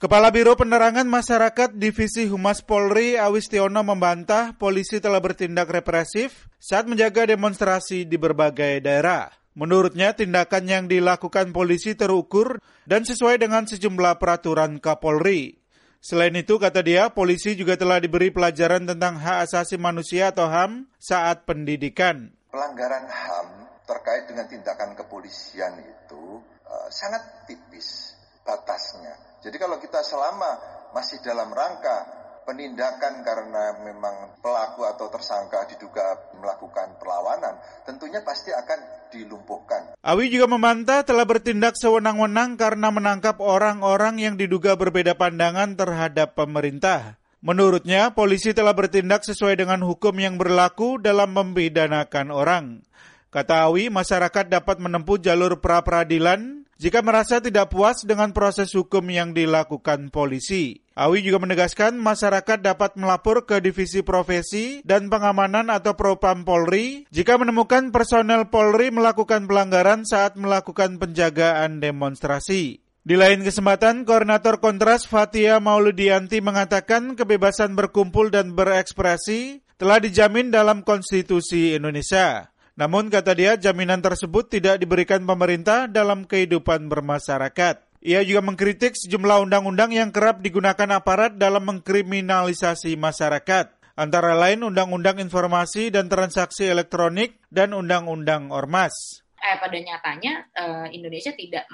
Kepala Biro Penerangan Masyarakat Divisi Humas Polri Awistiono membantah polisi telah bertindak represif saat menjaga demonstrasi di berbagai daerah. Menurutnya, tindakan yang dilakukan polisi terukur dan sesuai dengan sejumlah peraturan Kapolri. Selain itu, kata dia, polisi juga telah diberi pelajaran tentang hak asasi manusia atau HAM saat pendidikan. Pelanggaran HAM terkait dengan tindakan kepolisian itu sangat tipis batasnya. Jadi kalau kita selama masih dalam rangka penindakan karena memang pelaku atau tersangka diduga melakukan perlawanan, tentunya pasti akan dilumpuhkan. Awi juga membantah telah bertindak sewenang-wenang karena menangkap orang-orang yang diduga berbeda pandangan terhadap pemerintah. Menurutnya, polisi telah bertindak sesuai dengan hukum yang berlaku dalam mempidanakan orang. Kata Awi, masyarakat dapat menempuh jalur pra-peradilan jika merasa tidak puas dengan proses hukum yang dilakukan polisi. Awi juga menegaskan masyarakat dapat melapor ke Divisi Profesi dan Pengamanan atau Propam Polri jika menemukan personel Polri melakukan pelanggaran saat melakukan penjagaan demonstrasi. Di lain kesempatan, Koordinator Kontras Fathia Mauludianti mengatakan kebebasan berkumpul dan berekspresi telah dijamin dalam Konstitusi Indonesia. Namun, kata dia, jaminan tersebut tidak diberikan pemerintah dalam kehidupan bermasyarakat. Ia juga mengkritik sejumlah undang-undang yang kerap digunakan aparat dalam mengkriminalisasi masyarakat, antara lain Undang-Undang Informasi dan Transaksi Elektronik dan Undang-Undang Ormas. Pada nyatanya Indonesia tidak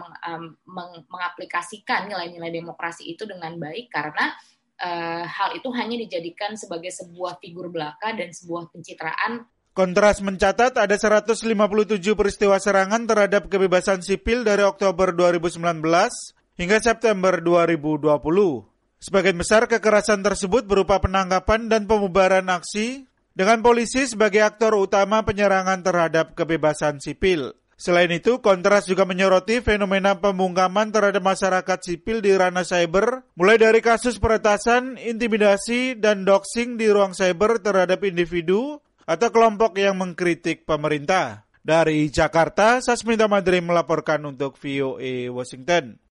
mengaplikasikan nilai-nilai demokrasi itu dengan baik karena hal itu hanya dijadikan sebagai sebuah figur belaka dan sebuah pencitraan. Kontras mencatat ada 157 peristiwa serangan terhadap kebebasan sipil dari Oktober 2019 hingga September 2020. Sebagian besar kekerasan tersebut berupa penangkapan dan pembubaran aksi dengan polisi sebagai aktor utama penyerangan terhadap kebebasan sipil. Selain itu, Kontras juga menyoroti fenomena pembungkaman terhadap masyarakat sipil di ranah cyber, mulai dari kasus peretasan, intimidasi, dan doxing di ruang cyber terhadap individu atau kelompok yang mengkritik pemerintah. Dari Jakarta, Sasmita Madrim melaporkan untuk VOA Washington.